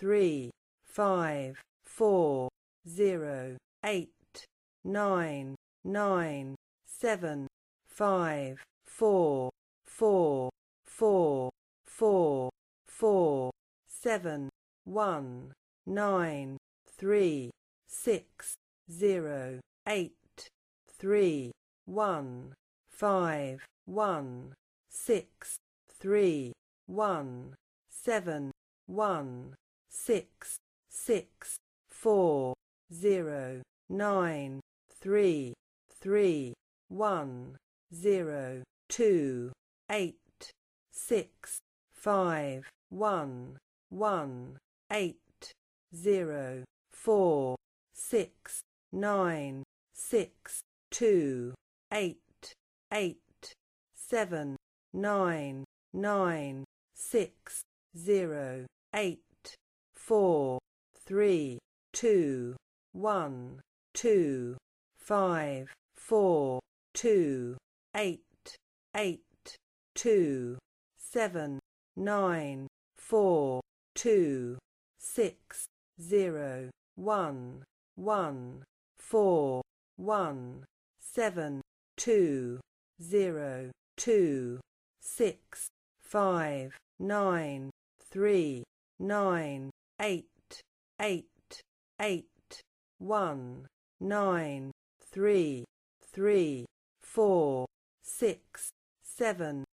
3, 5, 4, 0, 8, 9, 9, 7, 5, 4, 4, 4, 4, 4, 7, 1, 9, 3, 6, 0, 8, 3, 1, 5, 1, 6, 3, 1, 7, 1, 6, 6, 4, 0, 9, 3, 3, 1, 0, 2, 8, 6, 5, 1, 1, 8, 0, 4, 6, 9, 6, 2, 8, 8, 7, 9, 9, 6, 0, 8, 4, 3, 2, 1, 2, 5, 4, 2, 8, 8, 2, 7, 9, 4, 2, 6, 0, 1, 1, 4, 1, 7, 2, 0, 2, 6, 5, 9, 3, 9, 8, 8, 8, 1, 9, 3, 3, 4, 6, 7,